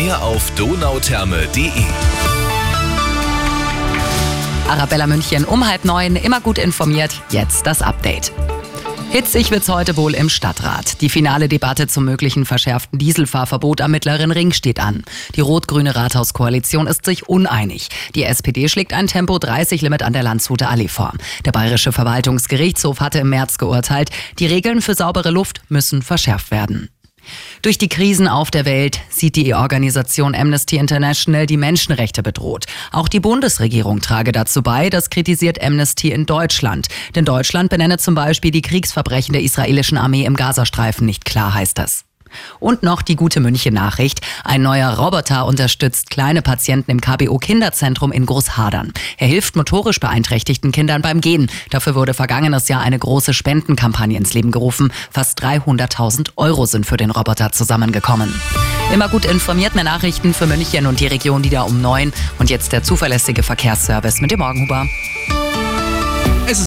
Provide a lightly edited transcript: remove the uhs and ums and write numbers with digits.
Mehr auf donautherme.de. Arabella München um 8:30, immer gut informiert. Jetzt das Update. Hitzig wird's heute wohl im Stadtrat. Die finale Debatte zum möglichen verschärften Dieselfahrverbot am Mittleren Ring steht an. Die rot-grüne Rathauskoalition ist sich uneinig. Die SPD schlägt ein Tempo-30-Limit an der Landshuter Allee vor. Der Bayerische Verwaltungsgerichtshof hatte im März geurteilt, die Regeln für saubere Luft müssen verschärft werden. Durch die Krisen auf der Welt sieht die Organisation Amnesty International die Menschenrechte bedroht. Auch die Bundesregierung trage dazu bei, das kritisiert Amnesty in Deutschland. Denn Deutschland benenne zum Beispiel die Kriegsverbrechen der israelischen Armee im Gazastreifen nicht klar, heißt es. Und noch die gute München-Nachricht. Ein neuer Roboter unterstützt kleine Patienten im KBO-Kinderzentrum in Großhadern. Er hilft motorisch beeinträchtigten Kindern beim Gehen. Dafür wurde vergangenes Jahr eine große Spendenkampagne ins Leben gerufen. Fast 300.000 € sind für den Roboter zusammengekommen. Immer gut informiert, mehr Nachrichten für München und die Region wieder um 9. Und jetzt der zuverlässige Verkehrsservice mit dem Morgenhuber.